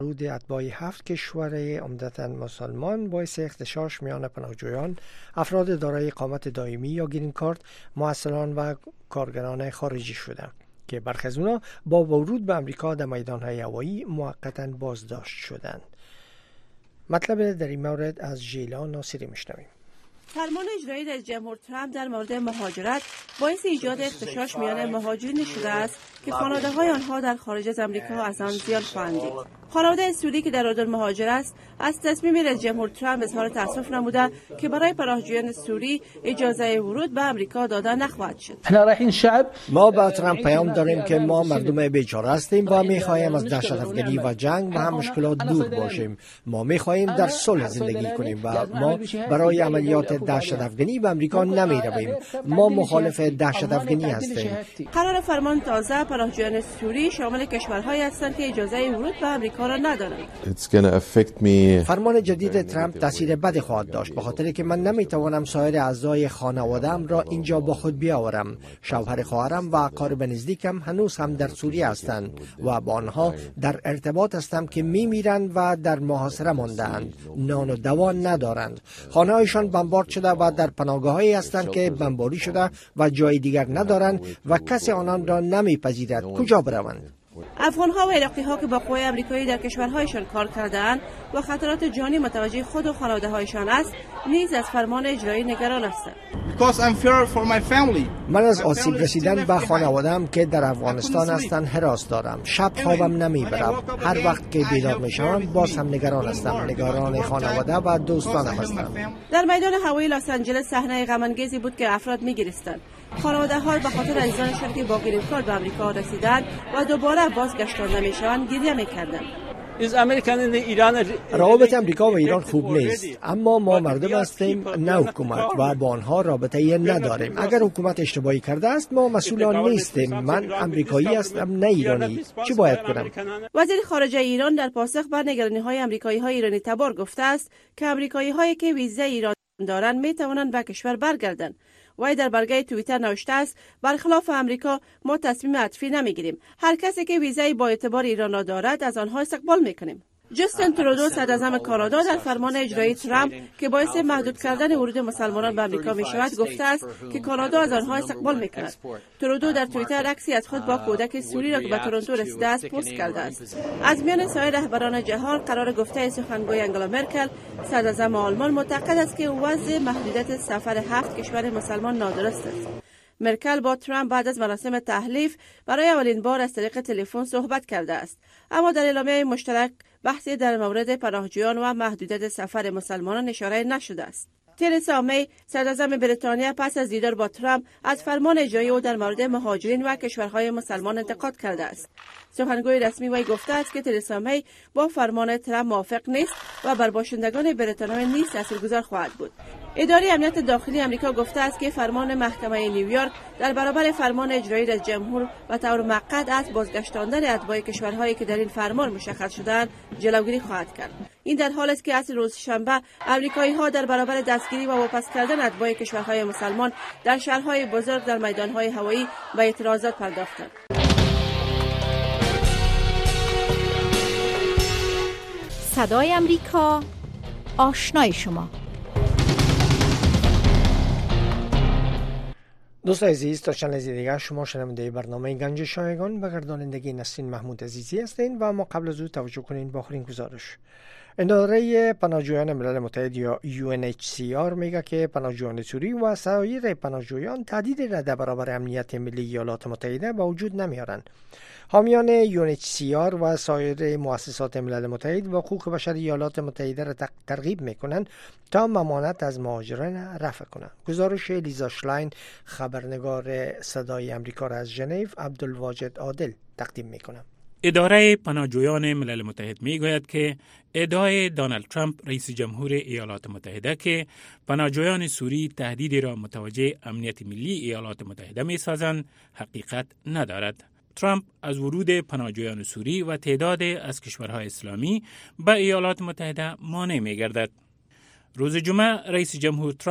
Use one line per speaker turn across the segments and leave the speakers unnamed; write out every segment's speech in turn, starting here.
ورود اتباع 7 کشور عمدتاً مسلمان باعث اختشاش میان پناهجویان، افراد دارای اقامت دائمی یا گرین کارت، محصلان و کارگران خارجی شده که برخی از اونا با ورود به امریکا در میدان‌های هوایی موقتاً بازداشت شدند. مطلب در این مورد از ژیلا ناصری میشنویم.
فرمان اجرایی رئیس جمهور ترامپ در مورد مهاجرت باعث ایجاد اختشاش میان مهاجرین شده است که خانواده‌های آنها در خارج از آمریکا از آن زیان خواهند دید. خانواده سوری که در اردن مهاجر است از تصمیم رئیس جمهور ترامپ اظهار تأسف نموده که برای پناهجویان سوری اجازه ورود به آمریکا داده نخواهد شد.
ما با ترامپ پیام داریم که ما مردم بیچاره هستیم و می‌خواهیم از دهشت افکنی و جنگ و هم مشکلات دور باشیم. ما می‌خواهیم در صلح زندگی کنیم و ما برای عملیات دهشت افکنی به آمریکا نمی‌رویم. ما مخالف دهشت افکنی هستیم.
قرار فرمان تازه پناهجویان سوری شامل کشورهایی هستند که اجازه ورود به آمریکا را ندارند.
فرمان جدید ترامپ تاثیر بدی خواهد داشت به خاطر که من نمیتوانم سایر اعضای خانواده‌ام را اینجا با خود بیاورم. شوهر خواهرم و اقارب نزدیکم هنوز هم در سوریه هستند و با آنها در ارتباط هستم که میمیرند و در محاصره مانده‌اند. نان و دوا ندارند. خانه‌هایشان بمبارد شده و در پناهگاه‌هایی هستند که بمباری شده و جای دیگر ندارند و کسی آنان را نمیپذیرد. کجا بروند؟
افغان‌ها و عراقی‌ها که با قوای آمریکایی در کشورهایشان کار کرده‌اند و خطرات جانی متوجه خود و خانواده‌هایشان است، نیز از فرمان اجرایی نگران هستند.
من از آسیب رسیدن به خانواده‌ام که در افغانستان هستند هراس دارم. شب خوابم نمیبرم. هر وقت که بیدار میشم باز هم نگران هستم. نگران خانواده و دوستانم هستم.
در میدان هوایی لس آنجلس صحنه غم‌انگیزی بود که افراد می‌گریستند. خانواده‌ها به خاطر عزیزانشان که با گرین کارت به آمریکا رسیدند و دوباره بازگشتانده میشوند گریه می‌کردند.
روابط امریکا و ایران خوب نیست، اما ما مردم هستیم نه حکومت و با آنها رابطه نداریم. اگر حکومت اشتباهی کرده است ما مسئولان نیستیم. من امریکایی هستم نه ایرانی. چی باید کنم؟
وزیر خارجه ایران در پاسخ به نگرانی‌های آمریکایی‌های ایرانی تبار گفته است که آمریکایی‌هایی که ویزای ایران دارند می‌توانند به کشور برگردند. وی در برگه توییتر نوشته است برخلاف امریکا ما تصمیم عاطفی نمیگیریم. هر کسی که ویزای با اعتبار ایران را دارد از آنها استقبال میکنیم. جاستین ترودو صدراعظم کانادا در فرمان اجرایی ترامپ که باعث محدود کردن ورود مسلمانان به آمریکا می شود گفته است که کانادا از آنها استقبال می کند. ترودو در توییتر عکسی از خود با کودک سوری را که به تورنتو رسیده است پست کرده است. از میان سایر رهبران جهان قرار گفته سخنگوی انگلا مرکل صدراعظم آلمان معتقد است که وضع محدودیت سفر 7 کشور مسلمان نادرست است. مرکل با ترامپ بعد از مراسم تحلیف برای اولین بار از طریق تلفن صحبت کرده است، اما در اعلامیه مشترک بحثی در مورد پناهجویان و محدودیت سفر مسلمانان اشاره نشده است. ترسا می صدراعظم بریتانیا پس از دیدار با ترامپ از فرمان اجرایی او در مورد مهاجرین و کشورهای مسلمان انتقاد کرده است. سخنگوی رسمی وی گفته است که ترسا می با فرمان ترامپ موافق نیست و بر باشندگان بریتانیا نیز تاثیرگذار خواهد بود. اداره امنیت داخلی آمریکا گفته است که فرمان محکمه نیویورک در برابر فرمان اجرایی رئیس جمهور و طور موقت از بازگشتاندن اتباع کشورهایی که در این فرمان مشخص شدند جلوگیری خواهد کرد. این در حالی است که از روز شنبه آمریکایی‌ها در برابر دستگیری و واپس کردن اتباع کشورهای مسلمان در شهرهای بزرگ در میدانهای هوایی به اعتراضات پرداختند.
صدای امریکا، آشنای شما.
دوست عزیز، تا چند لحظه دیگر شما شنونده برنامه گنج شایگان به گردانندگی نسرین محمود عزیزی هستین و ما قبل از او توجه کنین با آخرین گزارش. اداره پناهجویان ملل متحد یا UNHCR میگه که پناهجویان سوری و سایر پناهجویان تهدیدی را در برابر امنیت ملی ایالات متحده به وجود نمیارند. حامیان UNHCR و سایر مؤسسات ملل متحد و حقوق بشر ایالات متحده را ترغیب میکنند تا ممانعت از مهاجران رفع کنند. گزارش لیزا شلاین خبرنگار صدای امریکا را از ژنو عبدالواجد عادل تقدیم میکنم.
اداره پناهجویان ملل متحد میگوید که ادعای دونالد ترامپ رئیس جمهور ایالات متحده که پناهجویان سوری تهدیدی را متوجه امنیت ملی ایالات متحده میسازند حقیقت ندارد. ترامپ از ورود پناهجویان سوری و تعداد از کشورهای اسلامی به ایالات متحده مانع می‌گردد. روز جمعه رئیس جمهور ترامپ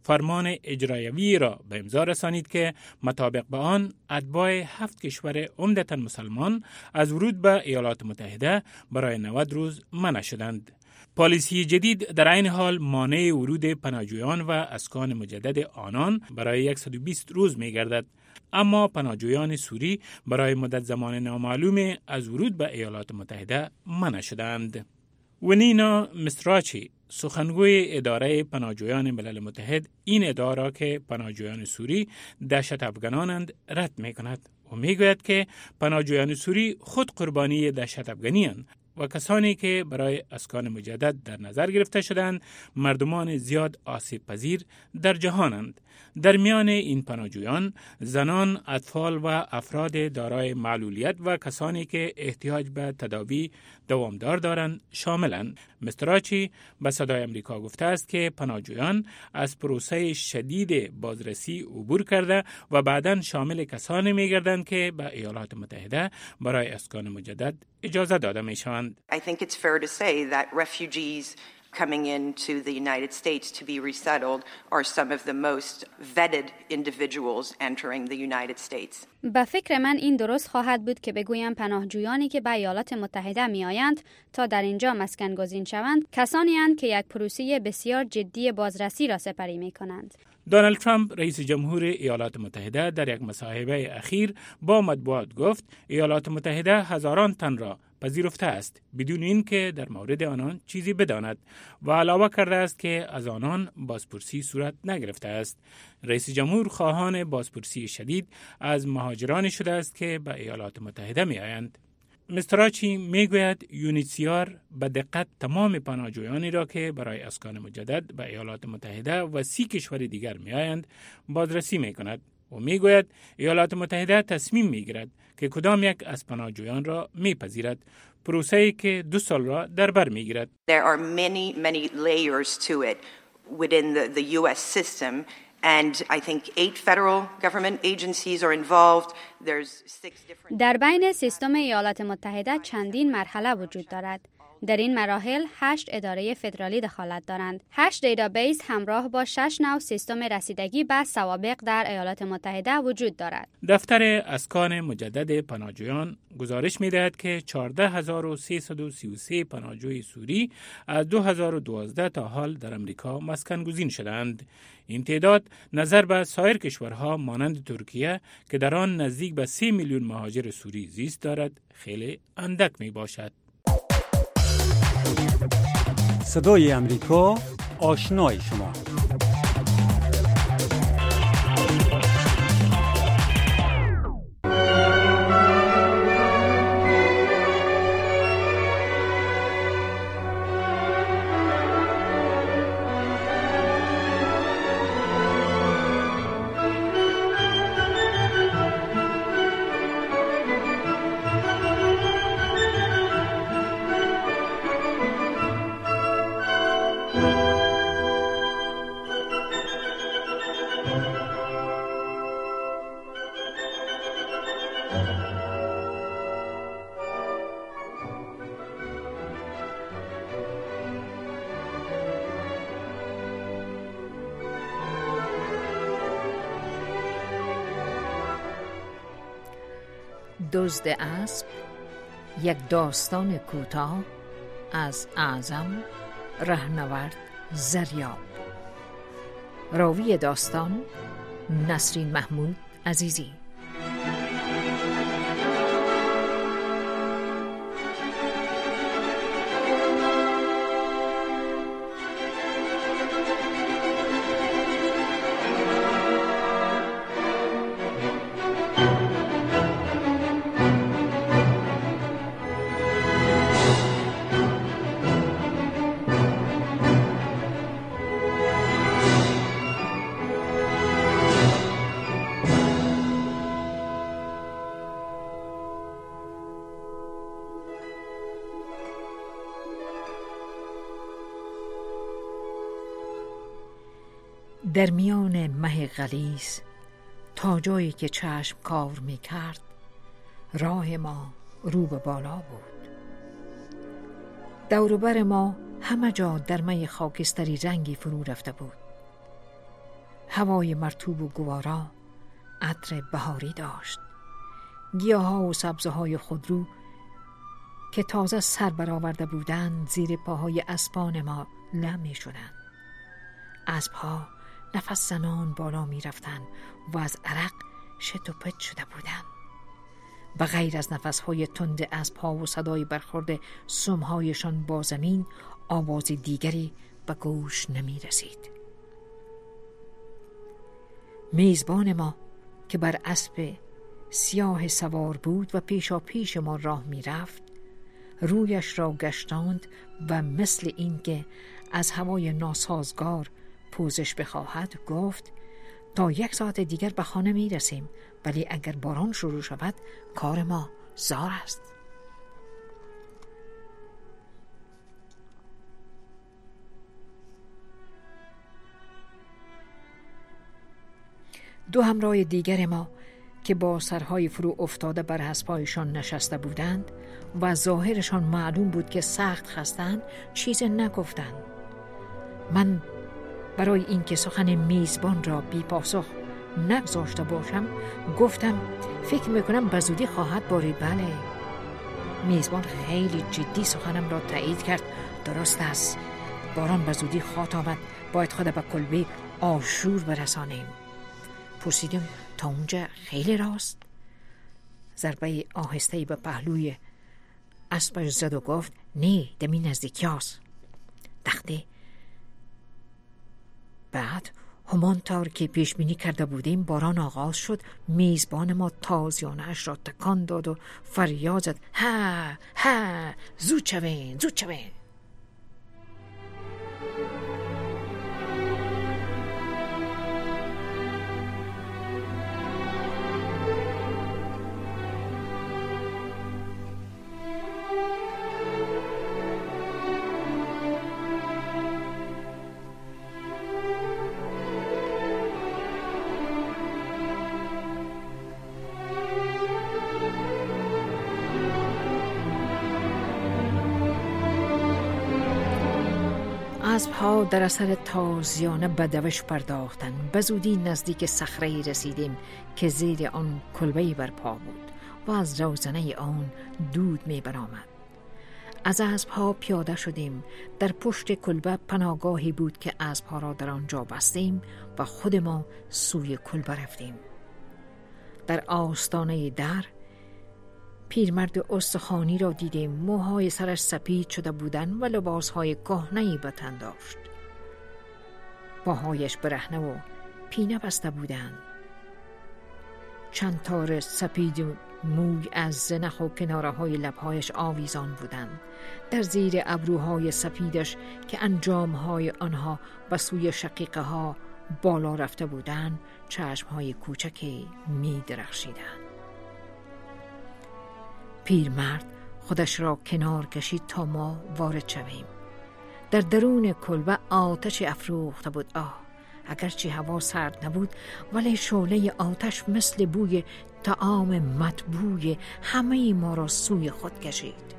فرمان اجرایوی را به امضا رسانید که مطابق به آن اتباع 7 کشور عمدتاً مسلمان از ورود به ایالات متحده برای 90 روز منع شدند. پالیسی جدید در عین حال مانع ورود پناهجویان و اسکان مجدد آنان برای 120 روز می گردد. اما پناهجویان سوری برای مدت زمان نامعلوم از ورود به ایالات متحده منع شدند. ونینا مستراچی، سخنگوی اداره پناهجویان ملل متحد، این ادعا را که پناهجویان سوری دهشت افغانانند رد می کند و می گوید که پناهجویان سوری خود قربانی دهشت افغانی اند و کسانی که برای اسکان مجدد در نظر گرفته شدند مردمان زیاد آسیب پذیر در جهانند. در میان این پناهجویان زنان، اطفال و افراد دارای معلولیت و کسانی که احتیاج به تداوی دوامدار دارند شاملند. مستراچی به صدای امریکا گفته است که پناهجویان از پروسه شدید بازرسی عبور کرده و بعداً شامل کسانی می‌گردند که به ایالات متحده برای اسکان مجدد اجازه داده می‌شوند.
I think it's fair to say that refugees coming into the United States to be resettled are some of the most vetted individuals entering the United States.
به فکر من این درست خواهد بود که بگویم پناهجویانی که به ایالات متحده می آیند تا در اینجا مسکن گزین شوند کسانی اند که یک پروسه بسیار جدی بازرسی را سپری می کنند.
دونالد ترامپ رئیس جمهور ایالات متحده در یک مصاحبه اخیر با مطبوعات گفت ایالات متحده هزاران تن را پذیرفته است بدون اینکه در مورد آنان چیزی بداند و علاوه کرده است که از آنان بازپرسی صورت نگرفته است. رئیس جمهور خواهان بازپرسی شدید از مهاجرانی شده است که به ایالات متحده می آیند. مستراچی می گوید یونیسیار به دقت تمام پناهجویانی را که برای اسکان مجدد به ایالات متحده و 30 کشور دیگر می آیند بازرسی می کند و می گوید ایالات متحده تصمیم می گیرد که کدام یک از پناهجویان را می پذیرد، پروسه‌ای که 2 سال را در بر می گیرد.
There are many layers to it within the US system. And I think 8 federal government agencies are involved. There's 6 different.
در بین سیستم ایالات متحده چندین مرحله وجود دارد. در این مراحل 8 اداره فدرالی دخالت دارند. 8 دیتابیس همراه با 6 نوع سیستم رسیدگی به سوابق در ایالات متحده وجود دارد.
دفتر اسکان مجدد پناهجویان گزارش می‌دهد که 14333 پناهجوی سوری از 2012 تا حال در امریکا مسکن گزین شدند. این تعداد نظر به سایر کشورها مانند ترکیه که در آن نزدیک به 3 میلیون مهاجر سوری زیست دارد خیلی اندک می باشد.
صدای امریکا، آشنای شما.
دزد اسب، یک داستان کوتاه از اعظم رهنورد زریاب. راوی داستان نسرین محمود عزیزی. در میان مه غلیظ تا جایی که چشم کار می کرد راه ما رو به بالا بود. دور و بر ما همه جا در می خاکستری رنگی فرو رفته بود. هوای مرطوب و گوارا عطر بهاری داشت. گیاها و سبزه‌های خودرو که تازه سر برآورده بودند زیر پاهای اسبان ما لم می‌شدند. اسب‌ها نفس زنان بالا می‌رفتند و از عرق شت و پت شده بودند. به غیر از نفس‌های تند اسب‌ها و صدای برخورد سم‌هایشان با زمین، آواز دیگری به گوش نمی‌رسید. میزبان ما که بر اسب سیاه سوار بود و پیشا پیش ما راه می‌رفت، رویش را گشتاند و مثل این که از هوای ناسازگار پوزش بخواهد گفت: تا 1 ساعت دیگر به خانه می رسیم، ولی اگر باران شروع شود کار ما زار است. دو همراه دیگر ما که با سرهای فرو افتاده بر اسب‌هایشان نشسته بودند و ظاهرشان معلوم بود که سخت خستند، چیز نگفتند. من برای اینکه سخن میزبان را بی پاسخ نگذاشته باشم گفتم: فکر میکنم به زودی خواهد بارید. بله. میزبان خیلی جدی سخنم را تایید کرد. درست است، باران به زودی خواهد آمد، باید خود به کلبه آشور برسانیم. پرسیدم: تا اونجا خیلی راست؟ ضربه آهسته‌ای به پهلوی اسبش زد و گفت: نه، دمی نزدیکی هست. دخته بعد همانطور که پیش بینی کرده بودیم باران آغاز شد. میزبان ما تازیانه اش را تکان داد و فریاد زد: ها ها، زود شوین، زود شوین. اسب‌ها در اثر تازیانه به دوش پرداختند. به زودی نزدیک صخره‌ای رسیدیم که زیر آن کلبه‌ای برپا بود و از روزنه آن دود می‌برآمد. از اسب‌ها پیاده شدیم. در پشت کلبه پناهگاهی بود که اسب‌ها را در آنجا بستیم و خود ما سوی کلبه رفتیم. در آستانه در پیرمرد استخوانی را دیدیم. موهای سرش سپید شده بودند و لباسهای کهنه‌ای به تن داشت. پاهایش برهنه و پینه بسته بودند. چند تار سپید موی از زنخ و کناره‌های لب‌هایش آویزان بودند. در زیر ابروهای سپیدش که انجام‌های آنها به سوی شقیقه ها بالا رفته بودند، چشم‌های کوچکی می‌درخشیدند. پیرمرد خودش را کنار کشید تا ما وارد شویم. در درون کلبه آتش افروخته بود. اگرچه هوا سرد نبود، ولی شعله آتش مثل بوی طعام مطبوع همه ما را سوی خود کشید.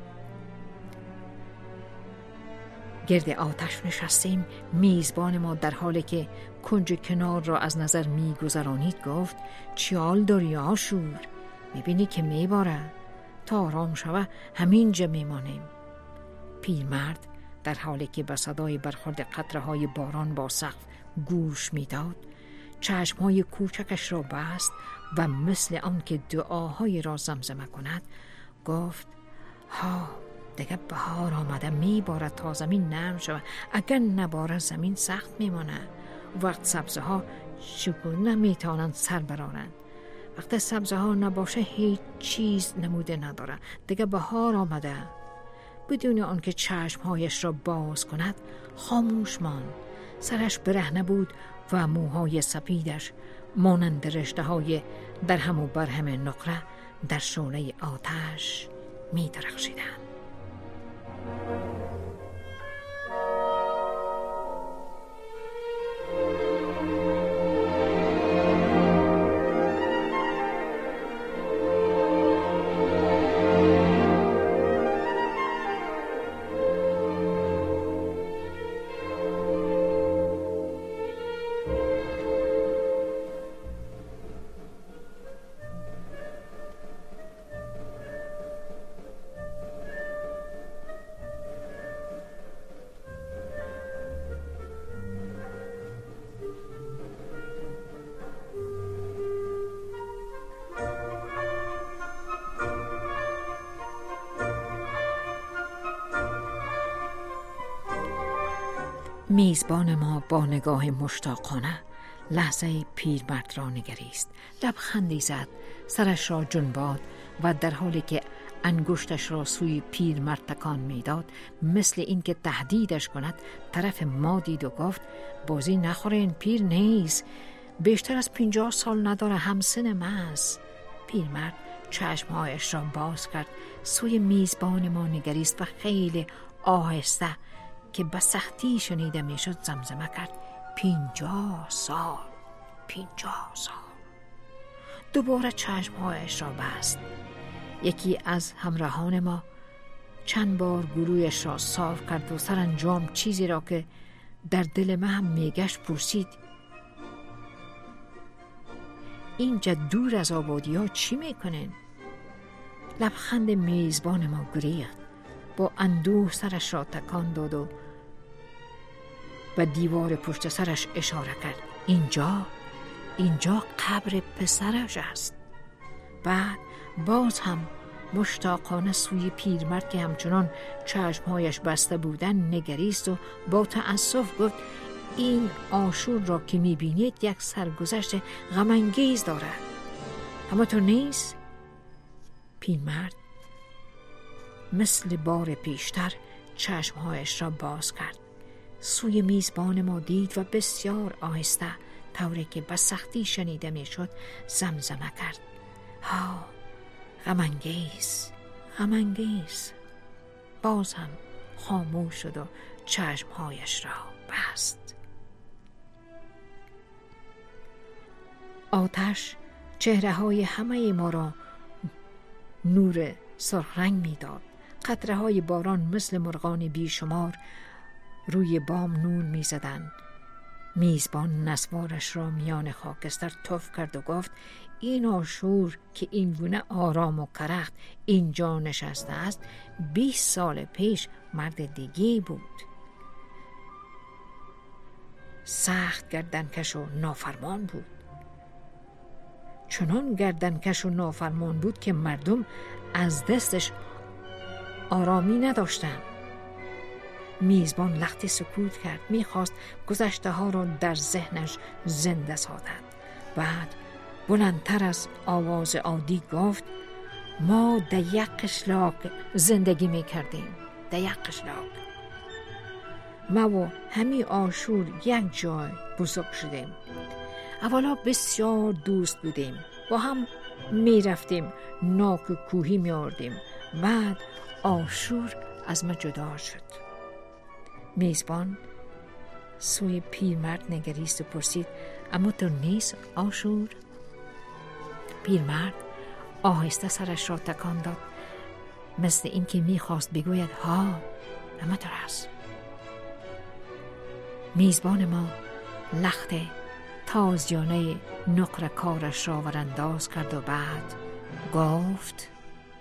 گرد آتش نشستیم. میزبان ما در حالی که کنج کنار را از نظر می‌گذرانید گفت: چی حال داری آشور؟ می‌بینی که می‌باره؟ تا آرام شوه همینجا میمانیم. پیرمرد در حالی که به صدای برخورد قطره‌های باران با سقف گوش میداد، چشم‌های کوچکش را بست و مثل آن که دعاهای را زمزمه کند گفت: دیگه بهار آمده، میبارد تا زمین نرم شود. اگر نباره زمین سخت میمانه. وقت سبزه ها چگونه نمیتوانند سر برارند. وقتی سبزه ها نباشه هیچ چیز نموده نداره. دیگه بهار آمده. بدون آنکه چشمهایش را باز کند خاموش ماند. سرش برهنه بود و موهای سپیدش مانند رشته های درهم و برهم نقره در شعله آتش می درخشیدند. میزبان ما با نگاه مشتاقانه لحظه پیرمرد را نگریست. لبخندی زد، سرش را جنباد و در حالی که انگشتش را سوی پیرمرد تکان میداد، مثل اینکه تهدیدش کند، طرف ما دید و گفت بازی نخورین، پیر نیست، بیشتر از 50 سال نداره، همسن من است. پیرمرد چشمهایش را باز کرد، سوی میزبان ما نگریست و خیلی آهسته که به سختی شنیده میشد زمزمه کرد 50 سال. 50 سال. دوباره چشمهایش را بست. یکی از همراهان ما چند بار گلویش را صاف کرد و سرانجام چیزی را که در دل من هم میگشت پرسید اینجا دور از آبادی ها چی میکنن؟ لبخند میزبان ما گریخت، با اندوه سرش را تکان داد و به دیوار پشت سرش اشاره کرد. اینجا قبر پسرش است. بعد باز هم مشتاقانه سوی پیرمرد که همچنان چشمهایش بسته بودن نگریست و با تأسف گفت این آشور را که میبینید یک سرگذشت غم‌انگیز دارد، اما تو نیست؟ پیرمرد مثل بار پیشتر چشمهایش را باز کرد، سوی میزبان ما دید و بسیار آهسته، طوری که به سختی شنیده میشد، زمزمه کرد ها، غم‌انگیز. باز هم خاموش شد و چشمهایش را بست. آتش چهره های همه ما را نور سرخ رنگ می داد. قطره های باران مثل مرغان بیشمار روی بام نور می زدن. میزبان نسوارش را میان خاکستر تف کرد و گفت این آشور که این گونه آرام و کرخت اینجا نشسته است 20 سال پیش مرد دیگه بود، سخت گردنکش و نافرمان بود. چنان گردنکش و نافرمان بود که مردم از دستش آرامی نداشتند. میزبان لختی سکوت کرد، میخواست گذشته ها را در ذهنش زنده سازد. بعد بلندتر از آواز عادی گفت ما در یک قشلاق زندگی میکردیم، در یک قشلاق. ما و همی آشور یک جای بزرگ شدیم. اولا بسیار دوست بودیم، با هم میرفتیم ناک و کوهی میاردیم. بعد آشور از ما جدا شد. میزبان سوی پیرمرد نگریست و پرسید اما تو نیست آشور؟ پیرمرد آهسته سرش را تکان داد، مثل این که میخواست بگوید ها، اما تو هست. میزبان ما لخت تازیانه نقره کارش را ورانداز کرد و بعد گفت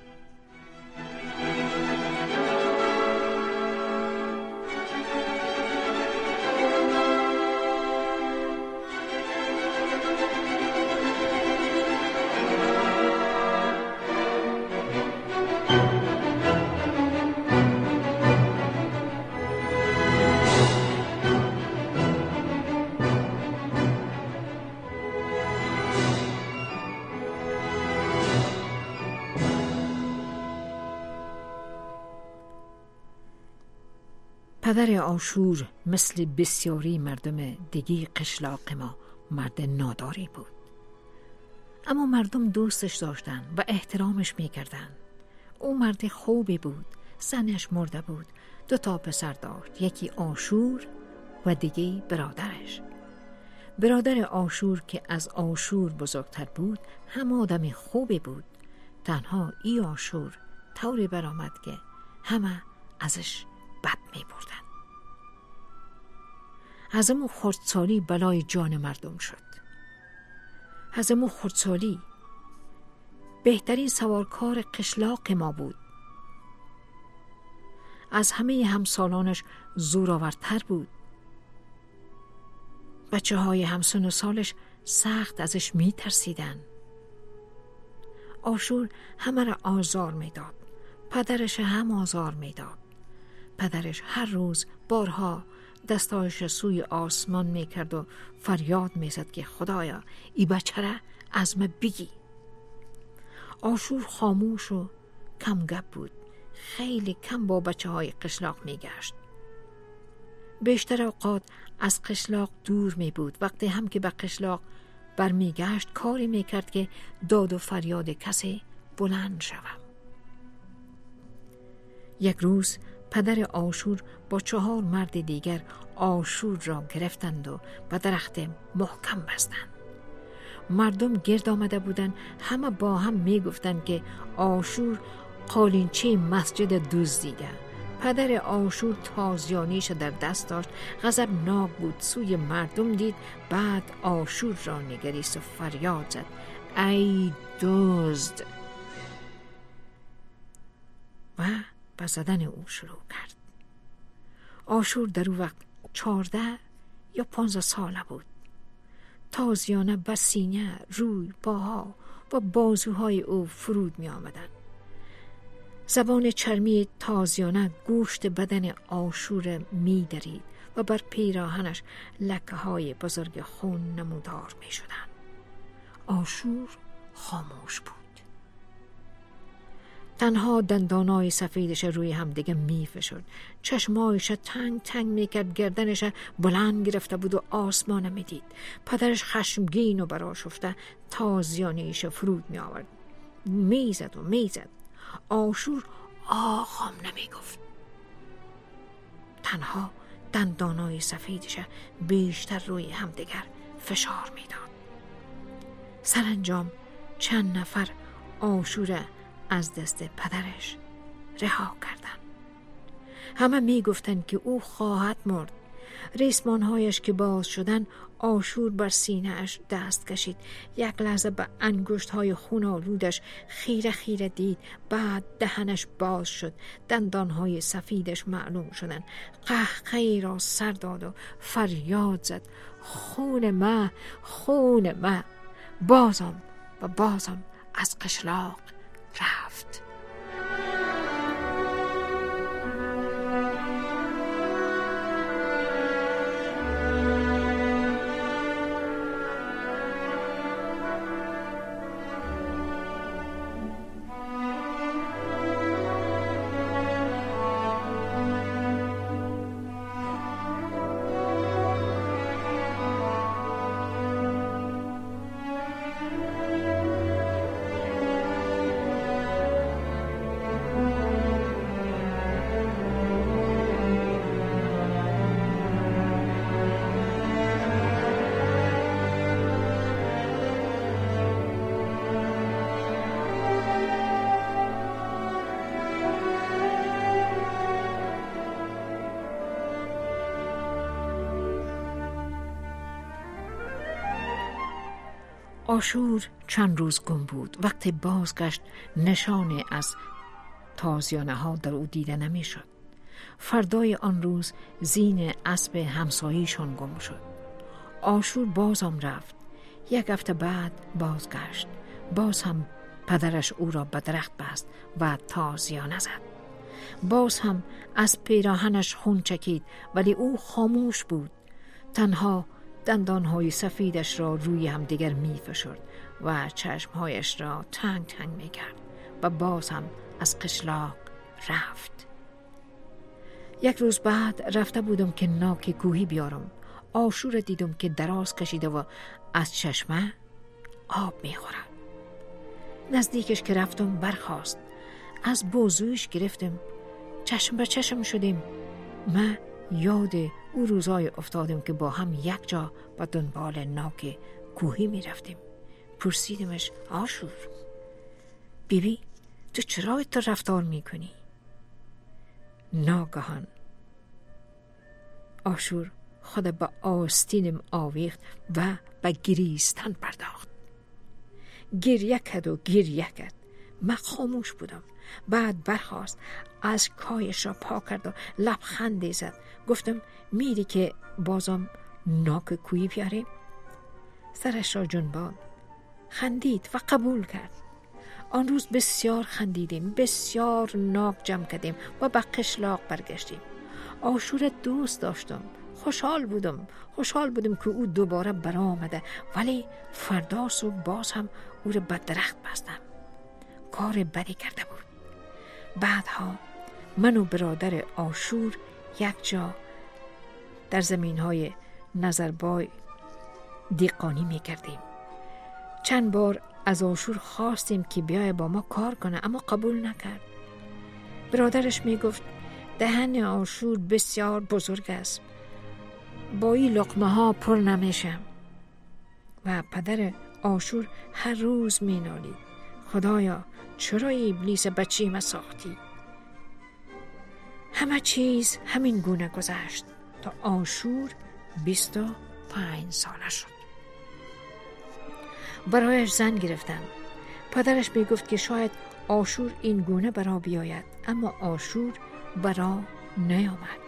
پدر آشور مثل بسیاری مردم دیگه قشلاق ما مرد ناداری بود، اما مردم دوستش داشتن و احترامش میکردن. او مرد خوبی بود. زنش مرده بود، 2 پسر داشت، یکی آشور و دیگه برادرش. برادر آشور که از آشور بزرگتر بود هم آدم خوبی بود. تنها ای آشور طوری برآمد که همه ازش بد می بردن. از امو خردسالی بلای جان مردم شد. از امو خردسالی بهترین سوارکار قشلاق ما بود. از همه همسالانش زورآورتر بود. بچه های همسن و سالش سخت ازش می ترسیدن. آشور همه را آزار می داد. پدرش هم آزار می داد. پدرش هر روز بارها دستایش سوی آسمان میکرد و فریاد میزد که خدایا ای بچه را از من بگی. آشور خاموش و کم گپ بود. خیلی کم با بچه های قشلاق میگشت. بیشتر اوقات از قشلاق دور می بود. وقتی هم که به قشلاق برمیگشت کاری میکرد که داد و فریاد کسی بلند شود. یک روز پدر آشور با 4 مرد دیگر آشور را گرفتند و به درخت محکم بستند. مردم گرد آمده بودند. همه با هم میگفتند که آشور قالینچه مسجد دزدیده. پدر آشور تازیانیش در دست داشت. غضبناک بود. سوی مردم دید. بعد آشور را نگریست و فریاد زد ای دزد، و به زدن او شروع کرد. آشور در او وقت 14 یا 15 ساله بود. تازیانه بر سینه، روی، پاها و بازوهای او فرود می آمدن. زبان چرمی تازیانه گوشت بدن آشور می درید و بر پیراهنش لکه های بزرگ خون نمودار می شدن. آشور خاموش بود. تنها دندانای سفیدش روی هم دیگه می فشرد. چشمایش تنگ تنگ می کرد. گردنش بلند گرفته بود و آسمان می دید. پدرش خشمگین و برآشفته تازیانیش فرود می آورد. می زد و می زد. آشور آخام نمی گفت. تنها دندانای سفیدش بیشتر روی هم دیگر فشار می داد. سرانجام چند نفر آشور از دست پدرش رها کردند. همه می گفتند که او خواهد مرد. ریسمانهایش که باز شدن، آشور بر سینه اش دست کشید. یک لحظه به انگشتهای خون آلودش خیره خیره دید. بعد دهنش باز شد. دندانهای سفیدش معلوم شدند. قهقهی را سر داد و فریاد زد خون ما، خون ما. بازم و بازم از قشلاق رفت. آشور چند روز گم بود. وقتی بازگشت نشانه از تازیانه ها در او دیده نمی شد. فردای آن روز زین اسب همسایه‌شان گم شد. آشور بازم رفت. یک هفته بعد بازگشت. باز هم پدرش او را به درخت بست و تازیانه زد. باز هم از پیراهنش خون چکید، ولی او خاموش بود. تنها دندانهای سفیدش را روی هم دیگر می فشرد و چشمهایش را تنگ تنگ می کرد و باز هم از قشلاق رفت. یک روز بعد رفته بودم که ناک کوهی بیارم. آشور دیدم که دراز کشیده و از چشمه آب می خورد. نزدیکش که رفتم برخاست. از بازویش گرفتم. چشم به چشم شدیم. من یاد او روزای افتادم که با هم یک جا به دنبال ناک کوهی می رفتیم. پرسیدمش آشور، بیبی تو چرا تو رفتار می کنی؟ ناگهان آشور خود به آستینم آویخت و به گریستن پرداخت. گریه کرد. من خاموش بودم. بعد برخاست، از کایش را پاک کرد و لبخندی زد. گفتم میری که بازم ناک کویی بیاریم؟ سرش را جنباند، خندید و قبول کرد. آن روز بسیار خندیدیم، بسیار ناک جمع کردیم و به قشلاق برگشتیم. آشور دوست داشتم. خوشحال بودم که او دوباره برآمده، ولی فردا صبح باز هم او را به درخت بستم. کار بدی کرده بود. بعدها من و برادر آشور یک جا در زمین‌های نظربای دیقانی می‌کردیم. چند بار از آشور خواستیم که بیای با ما کار کنه، اما قبول نکرد. برادرش میگفت دهن آشور بسیار بزرگ است، با این لقمه ها پر نمیشم. و پدر آشور هر روز مینالید خدایا چرا ابلیس بچی ما ساختی؟ همه چیز همین گونه گذشت تا آشور 25 ساله شد. برایش زن گرفتم. پدرش میگفت که شاید آشور این گونه برا بیاید، اما آشور برا نیامد.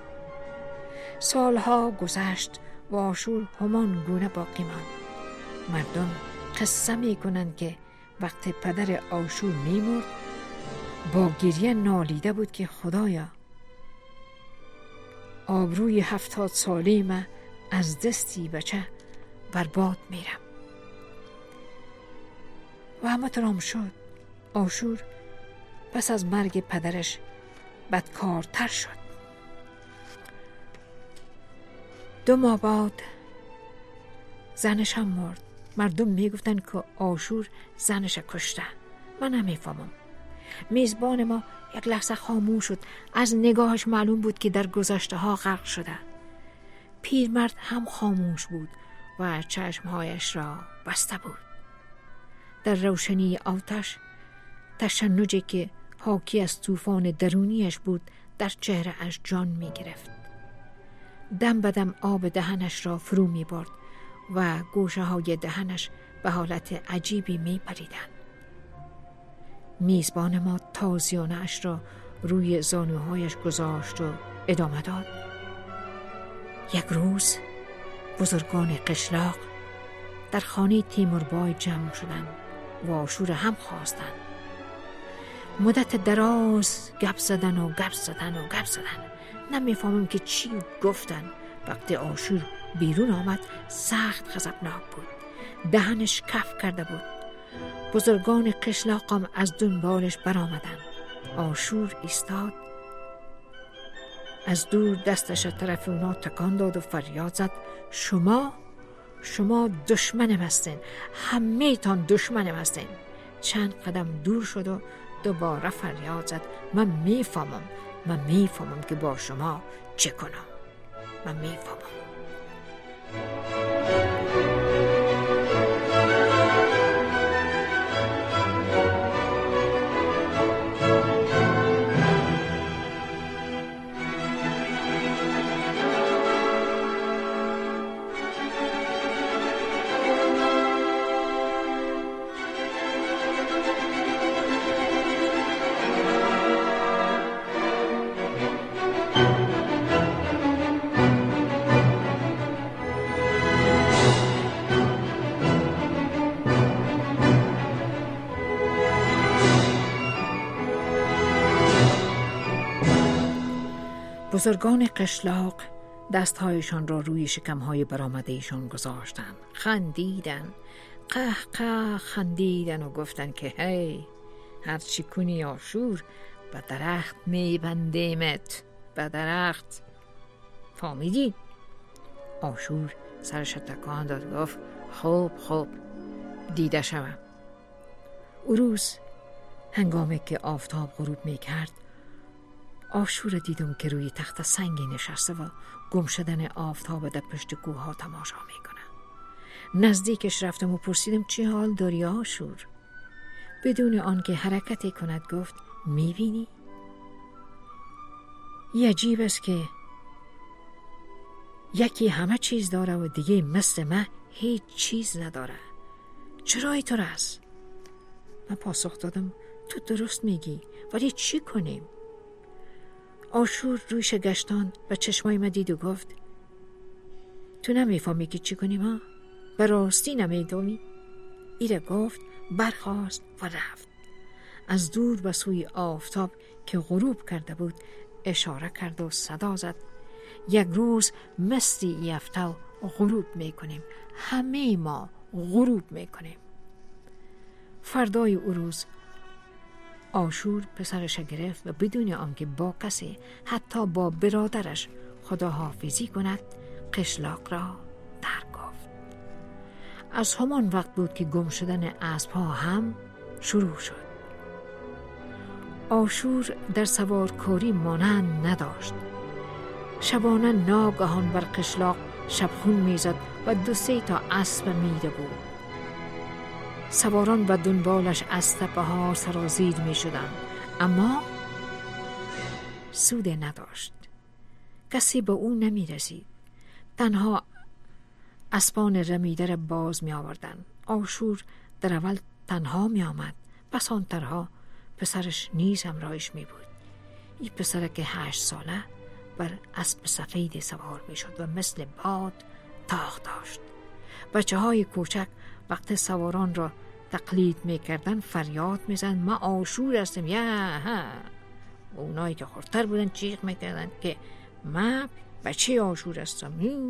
سالها گذشت و آشور همان گونه باقی ماند. مردم قصه میکنند که وقتی پدر آشور میمرد با گریه نالیده بود که خدایا آبروی 70 ساله من از دستی بچه برباد میرم. و همه ترام شد. آشور پس از مرگ پدرش بدکارتر شد. 2 ماه بعد زنش هم مرد. مردم میگفتن که آشور زنش کشته. من نمیفهمم. میزبان ما یک لحظه خاموش شد. از نگاهش معلوم بود که در گذشته ها غرق شده. پیرمرد هم خاموش بود و چشمهایش را بسته بود. در روشنی آتش تشنجی که حاکی از طوفان درونیش بود در چهره اش جان می گرفت. دم بدم آب دهنش را فرو می برد و گوشه های دهنش به حالت عجیبی می پریدن. میزبان ما تازیانه اش را روی زانوهایش گذاشت و ادامه داد. یک روز بزرگان قشلاق در خانه تیموربای جمع شدند و آشور هم خواستند. مدت دراز گپ زدن. نمیفهمم که چی گفتن. وقتی آشور بیرون آمد سخت غضبناک بود. دهنش کف کرده بود. بزرگان قشلاقم از دنبالش برآمدند. آشور ایستاد، از دور دستش طرف اونا تکان داد و فریاد زد شما دشمنم هستین، همه تان دشمنم هستین. چند قدم دور شد و دوباره فریاد زد من میفهمم که با شما چه کنم. من میفهمم. بزرگان قشلاق دستهایشان را روی شکمهای برآمده ایشان گذاشتند. خندیدن خندیدن و گفتن که هی هرچی کنی آشور به درخت میبندیمت. به درخت. فهمیدی؟ آشور سرش تکان داد گفت خوب دیده شوم. او روز هنگامی که آفتاب غروب میکرد آشور دیدم که روی تخت سنگی نشسته و گم شدن آفتاب در پشت کوه تماشا میکنه. نزدیکش رفتم و پرسیدم چه حال داری آشور؟ بدون آنکه حرکتی کند گفت میبینی؟ یه عجیب است که یکی همه چیز داره و دیگه مثل من هیچ چیز نداره. چرا اینطور است؟ من پاسخ دادم تو درست میگی، ولی چی کنیم؟ آشور رویش گشتان و چشمای من دید و گفت تو نمیفهمی که چی کنیم ها؟ براستی نمیدونی؟ ایره گفت، برخاست و رفت. از دور به سوی آفتاب که غروب کرده بود اشاره کرد و صدا زد یک روز مثل یفتو غروب میکنیم. همه ما غروب میکنیم. فردای او روز آشور پسرش گرفت و بدون آنکه با کسی، حتی با برادرش خداحافظی کند، قشلاق را ترک گفت. از همان وقت بود که گم شدن اسب‌ها هم شروع شد. آشور در سوارکاری مانند نداشت. شبانه ناگهان بر قشلاق شبخون میزد و 2-3 تا اسب میره بود. سواران و دنبالش از تپه ها سرازیر می شدن، اما سود نداشت. کسی به او نمی رسید. تنها اسبان رمیده را باز می آوردن. آشور در اول تنها می آمد، پس آنترها پسرش نیز همراهش می بود. این پسر که 8 ساله بر اسب سفید سوار می شد و مثل باد تاخت داشت. بچه های کوچک وقت سواران را تقلید میکردن فریاد میزن ما آشور هستیم یا ها. اونایی که خردتر بودن چیخ میکردن که ما بچه آشور هستم.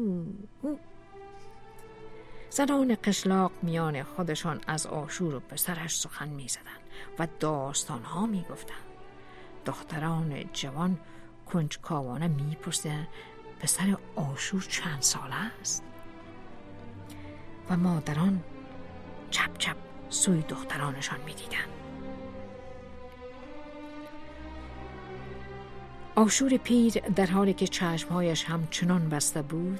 زنان قشلاق میان خودشان از آشور و پسرش سخن میزدن و داستانها میگفتن. دختران جوان کنجکاوانه میپرسیدن پسر آشور چند ساله است؟ و مادران چپ چپ سوی دخترانشان می‌دیدند. آشور پیر در حالی که چشمهایش همچنان بسته بود،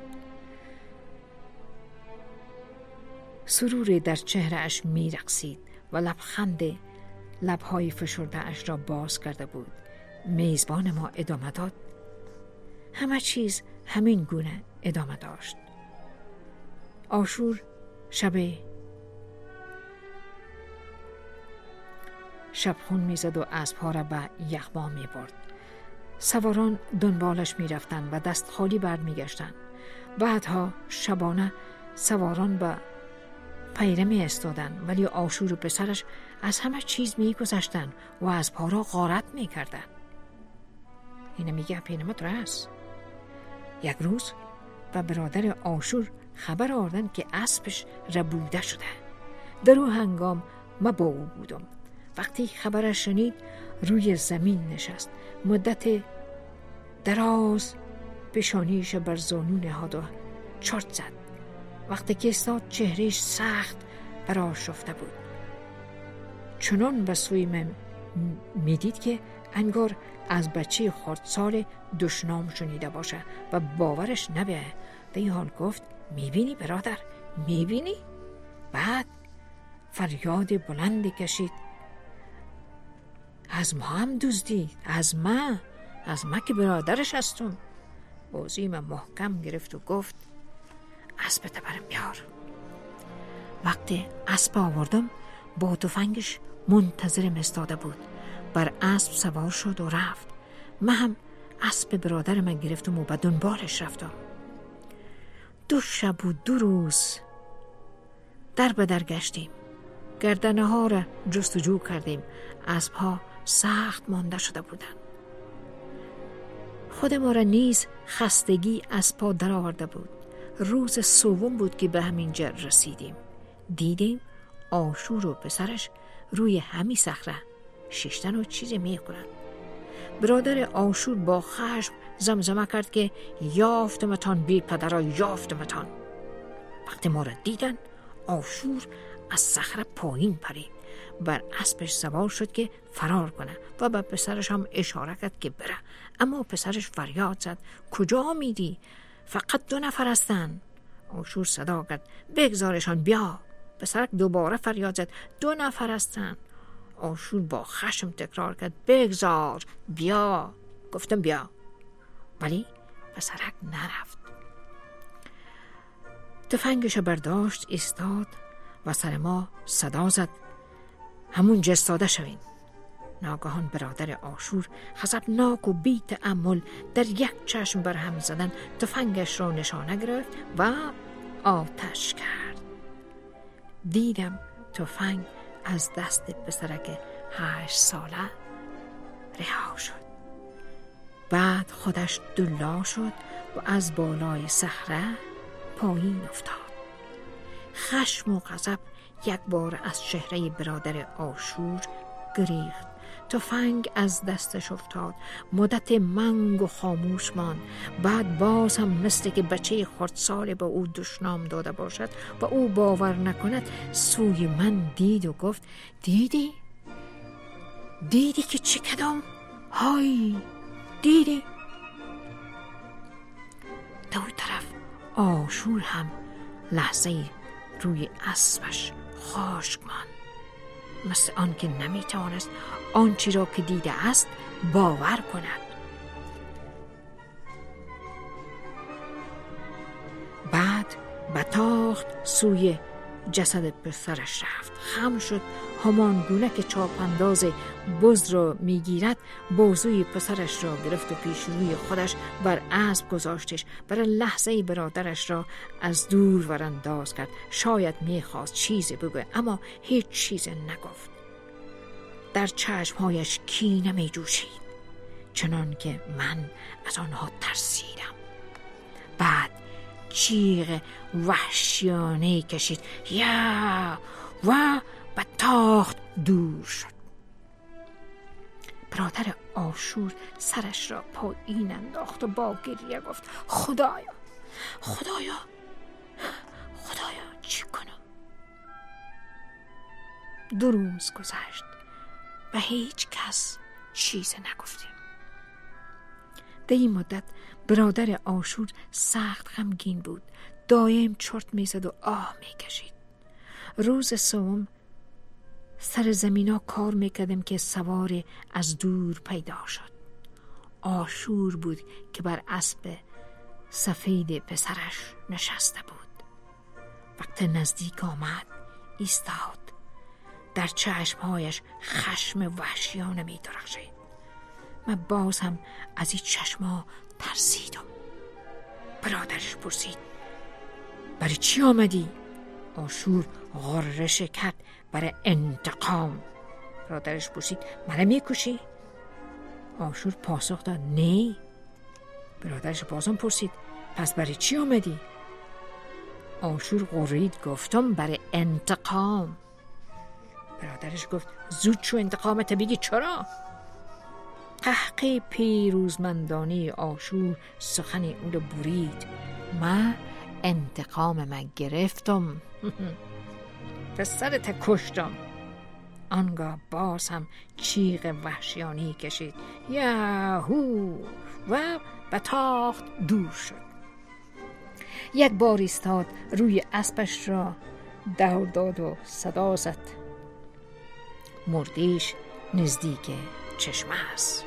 سرور در چهرهش می‌رقصید و لبخند لب‌های فشرده‌اش را باز کرده بود. میزبان ما ادامه داد. همه چیز همین گونه ادامه داشت. آشور شبخون میزد و اسب‌ها را به یغما میبرد. سواران دنبالش میرفتند و دست خالی برمیگشتند. بعدها شبانه سواران به پیره می استادند، ولی آشور و پسرش از همه چیز میگذشتند و اسب‌ها را غارت میکردند. اینه میگه پینمت راست. یک روز و برادر آشور خبر آوردن که اسبش ربوده شده. در اون هنگام ما با او بودم. وقتی خبرش شنید روی زمین نشست. مدت دراز پیشانیش بر زانو نهاد و چرت زد. وقتی که استاد چهرهش سخت برآشفته بود. چنان به سوی من میدید که انگار از بچه خردسال دشنام شنیده باشه و باورش نبیه. در این حال گفت میبینی برادر؟ میبینی؟ بعد فریاد بلندی کشید. از ما هم دزدید؟ از ما که برادرش هستم. بازیم محکم گرفت و گفت اسبت برم بیار. وقتی اسب آوردم با تفنگش منتظرم استاده بود. بر اسب سوار شد و رفت. من هم اسب برادر من گرفتم و به دنبالش رفتم. 2 شب و 2 روز در به در گشتیم. گردنه ها را جستجو کردیم. اسب ها سخت مانده شده بودند. خود ما را نیز خستگی از پا در آورده بود. روز سوم بود که به همین جا رسیدیم. دیدیم آشور و پسرش روی همین صخره ششتن و چیزی میکنند. برادر آشور با خشم زمزمه کرد که یافتمتان بی پدرها، یافتمتان. وقتی ما را دیدن آشور از صخره پایین پرید. بر اسبش سوار شد که فرار کنه و به پسرش هم اشاره کرد که بره، اما پسرش فریاد زد کجا میری؟ فقط 2 نفر هستن. آشور صدا کرد بگذارشان بیا. پسرک دوباره فریاد زد 2 نفر هستن. آشور با خشم تکرار کرد بگذار بیا. گفتم بیا، ولی پسرک نرفت. تفنگش برداشت، ایستاد و سر ما صدا زد همون جستاده شوین. ناگهان برادر آشور غضبناک و بی تأمل در یک چشم بر هم زدن تفنگش را نشانه گرفت و آتش کرد. دیدم تفنگ از دست پسرک 8 ساله رها شد. بعد خودش دلا شد و از بالای صخره پایین افتاد. خشم و غضب یک بار از چهره برادر آشور گریخت. تفنگ از دستش افتاد. مدت منگ و خاموش ماند. بعد باز هم مثل که بچه خردسال به او دشنام داده باشد و او باور نکند سوی من دید و گفت دیدی که چه کدام؟ های دیدی؟ دو طرف آشور هم لحظه روی اسبش خشک ماند، مثل آن که نمیتوانست آنچه را که دیده است باور کند. بعد بتاخت سوی جسد پسرش رفت. خم شد، همان گونه که چاپانداز بز را میگیرد بازوی پسرش را گرفت و پیش روی خودش بر اسب گذاشتش. برای لحظه برادرش را از دور ورانداز کرد. شاید میخواست چیزی بگوید اما هیچ چیزی نگفت. در چشمهایش کینه می جوشید، چنان که من از آنها ترسیدم. بعد جیغ وحشیانه کشید یا و به تاخت دور شد. برادر آشور سرش را پایین انداخت و با گریه گفت خدایا چی کنم؟ 2 روز گذشت و هیچ کس چیز نگفتیم. در این مدت برادر آشور سخت غمگین بود. دایم چرت میزد و آه میکشید. روز سوم سر زمینا کار میکردم که سوار از دور پیدا شد. آشور بود که بر اسب سفید پسرش نشسته بود. وقتی نزدیک آمد ایستاد. در چشمهایش خشم وحشیانه می درخشید. من باز هم از این چشمها ترسیدم. برادرش پرسید برای چی آمدی؟ آشور غرش کرد برای انتقام. برادرش پرسید منو میکشی؟ آشور پاسخ داد نه. برادرش بازم پرسید پس برای چی آمدی؟ آشور غرید گفتم برای انتقام. برادرش گفت زود شو انتقامت بگی چرا؟ قهقه پیروزمندانه آشور سخن او رو برید. من انتقام من گرفتم. پسرت کشتم. آنگاه باز هم چیغ وحشیانه کشید یاهو و به تاخت دور شد. یک بار ایستاد، روی اسبش را دور داد و صدا زد مردیش نزدیک چشمه است.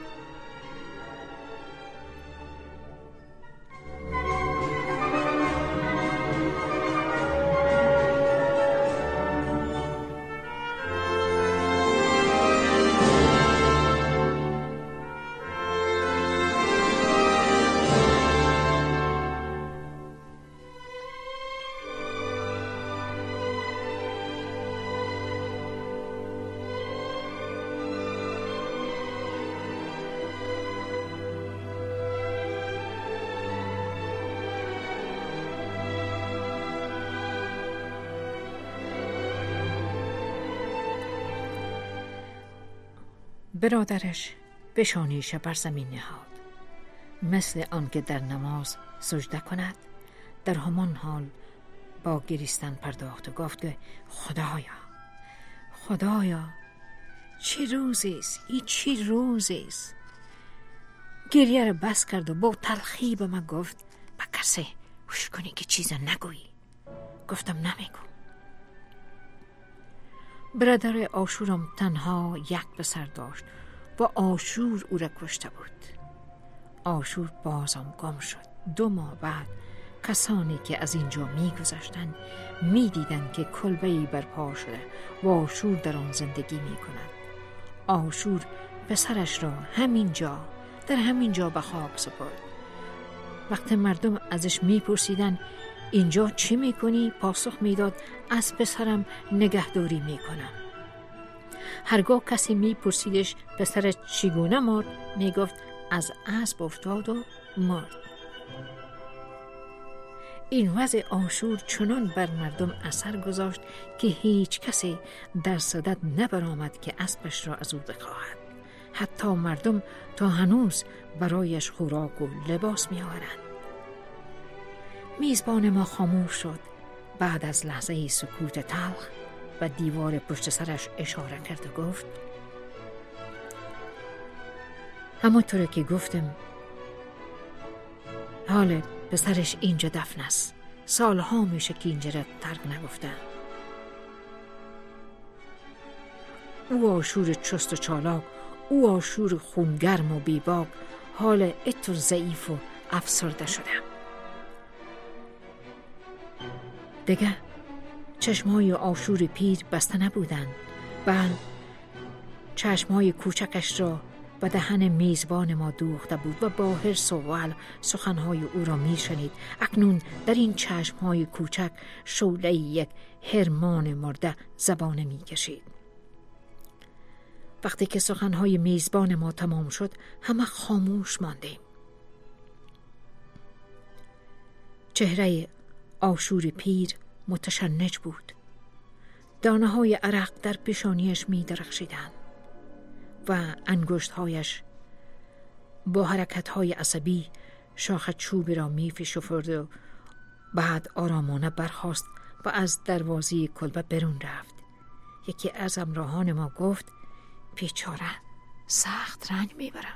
برادرش بشانیش بر زمین نهاد، مثل آنکه در نماز سجده کند. در همان حال با گریستن پرداخت و گفت که خدایا چه روزیست، این چه روزیست. گریه را بس کرد و با تلخی به من گفت به کسی هوش کنی که چیز نگویی. گفتم نمیگو. برادر آشورم تنها یک پسر داشت و آشور او را کشته بود. آشور بازم گم شد. 2 ماه بعد کسانی که از اینجا می گذشتند می دیدند که کلبه‌ای برپا شده و آشور در آن زندگی می کند. آشور پسرش را در همینجا به خاک سپرد. وقتی مردم ازش می پرسیدند اینجا چی میکنی؟ پاسخ میداد از پسرم نگهداری میکنم. هرگاه کسی میپرسیدش پسرت چگونه مرد؟ میگفت از اسب افتاد و مرد. این وضع آشور چنان بر مردم اثر گذاشت که هیچ کسی در صدد نبرآمد که اسبش را از او بخواهد. حتی مردم تا هنوز برایش خوراک و لباس می آورند. میزبان ما خاموش شد. بعد از لحظه سکوت تلخ و دیوار پشت سرش اشاره کرد و گفت: همونطور که گفتم حال پسرش اینجا دفن است. سالها میشه که اینجا را ترک نگفته. او آشور چست و چالاک، او آشور خونگرم و بیباک، حال اتو ضعیف و افسرده شده. دیگه چشمای آشور پیر بسته نبودن، بل چشمای کوچکش را به دهن میزبان ما دوخته بود و با حرص و وعل سخنهای او را میشنید. اکنون در این چشمهای کوچک شعله یک هرمان مرده زبانه میکشید. وقتی که سخنهای میزبان ما تمام شد، همه خاموش ماندیم. چهره آشور پیر متشنج بود. دانه های عرق در پیشانیش می درخشیدند و انگشتهایش با حرکتهای عصبی شاخ چوبی را می فشرد و بعد آرامانه برخاست و از دروازه کلبه برون رفت. یکی از همراهان ما گفت: بیچاره سخت رنج میبره.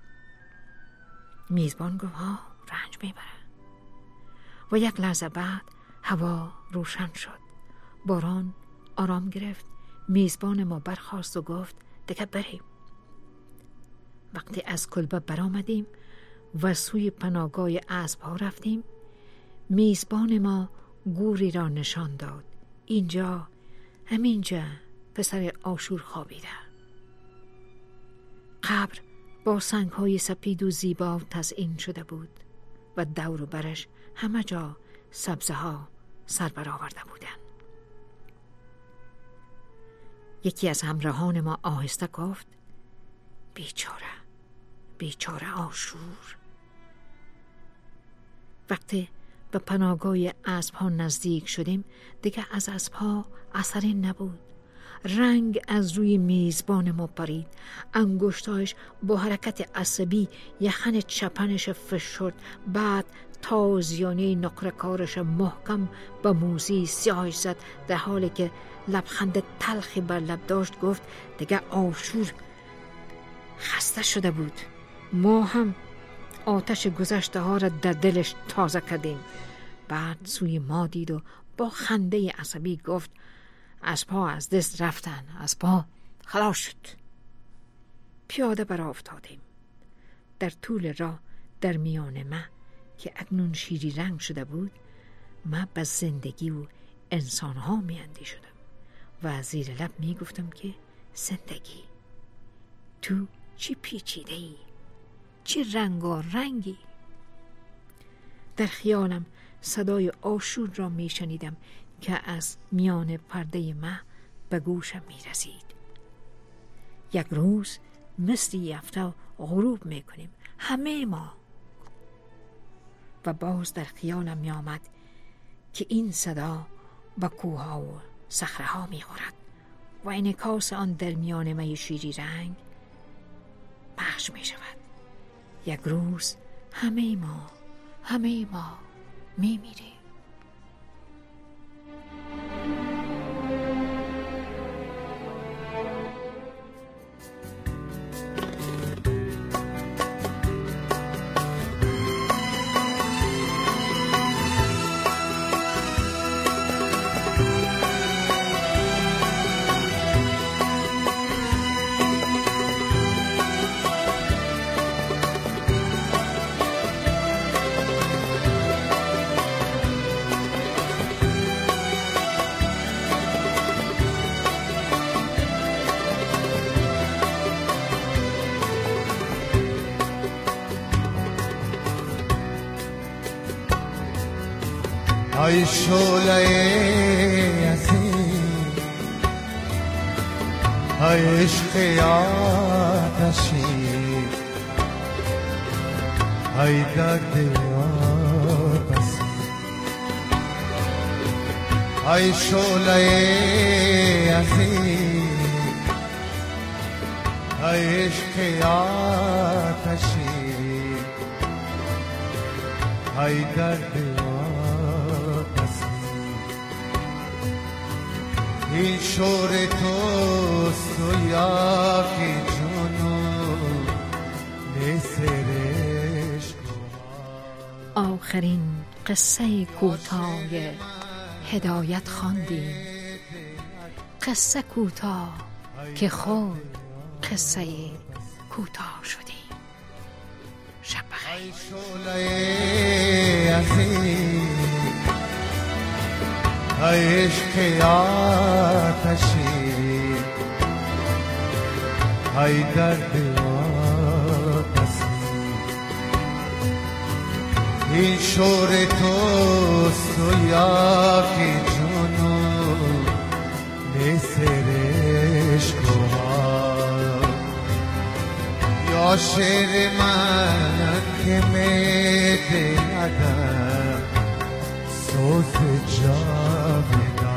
میزبان گفت: ها، رنج میبره. و یک لحظه بعد هوا روشن شد. باران آرام گرفت. میزبان ما برخاست و گفت: دیگه بریم. وقتی از کلبه برآمدیم و سوی پناهگاه اسب‌ها رفتیم، میزبان ما گوری را نشان داد. اینجا، همینجا پسر آشور خوابیده. قبر با سنگ‌های سپید و زیبا تزئین شده بود و دور و برش همه جا سبزه‌ها سر برآورده بودند. یکی از همراهان ما آهسته گفت: بیچاره آشور. وقتی به پناهگاه اسب‌ها نزدیک شدیم، دیگه از اسب‌ها اثری نبود. رنگ از روی میزبان ما پرید. انگشتایش با حرکت عصبی یخن چپنش فشرد. بعد تازیانه نقره‌کارش محکم به موزی سیاهش زد. در حالی که لبخند تلخی بر لب داشت گفت: دیگه آشور خسته شده بود. ما هم آتش گذشته ها را در دلش تازه کردیم. بعد سوی ما دید و با خنده عصبی گفت: اسب‌ها از دست رفتن، اسب‌ها خلاص شد. پیاده برآ افتادیم. در طول راه در میان ما که اکنون شیری رنگ شده بود، من به زندگی و انسان‌ها می‌اندیشیدم و زیر لب می‌گفتم که زندگی، تو چی پیچیده‌ای، چی رنگی. در خیالم صدای آشور را می‌شنیدم که از میان پرده ما به گوشم می‌رسید. یک روز مثل یفته غروب می‌کنیم همه ما. و باز در خیالم می‌آمد که این صدا به کوه‌ها و صخره‌ها می‌خورد و انعکاس آن در میان مای شیری رنگ پخش می‌شود. یک روز همه ما می‌میریم.
ای شعله عظیم، ای عشق آتشی، ای درد واپس ای شعله عزیز ای عشق آتشی ای درد واپس این شور توست و یا که جنون نسرش
آخرین قصه کوتاه هدایت خواندیم، قصه کوتاه که خود قصه کوتاه شدیم. شب بخیر.
ای عشق آتشی ای درد واپسی این شور توست و یا که جنون نسرش کوها یا شعر من که می دهدم سوز جاودان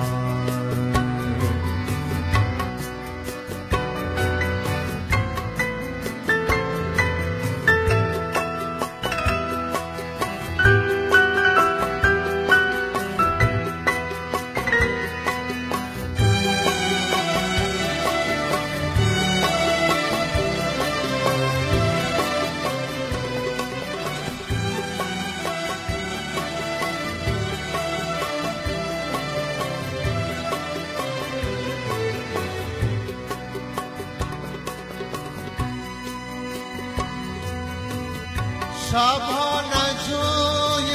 شبها نجویمش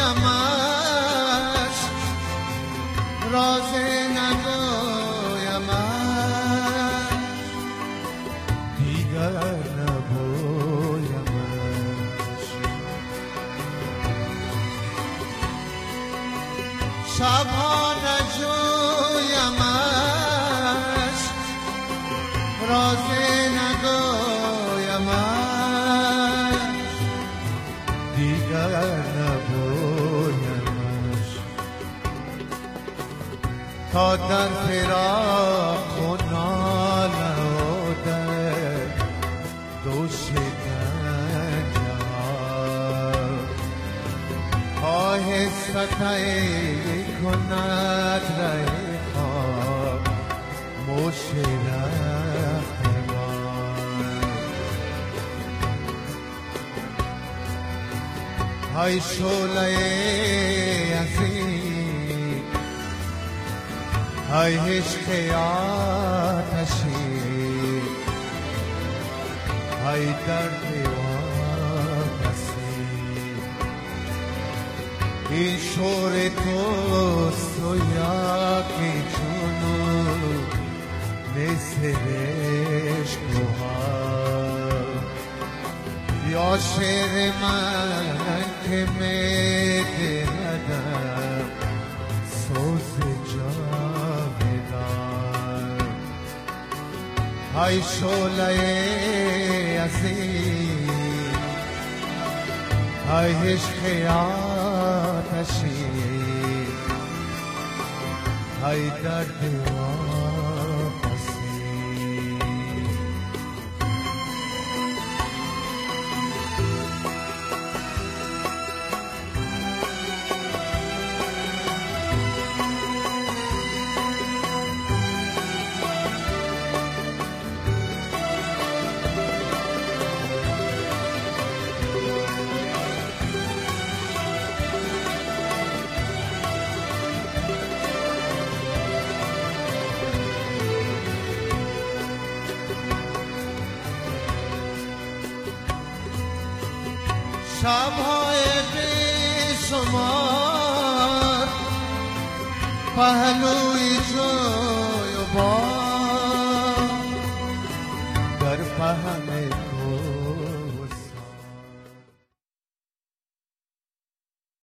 راز نگویمش دیگر نبویمش شبها نجویمش راز نگویمش تا در فراق و نالوده دوش گنجم آهسته تایی کند رای خواب موش رخت من ای شعله عزیز ای عشق آتشی ای درد واپسی این شور توست و یا که جنون نسرش کوها یا شعر من که می دهدم سوز ای شعله عزیز ای عشق آتشی ای درد واپسی شب‌های بی‌شمار پهلوی جوی و بار در پهن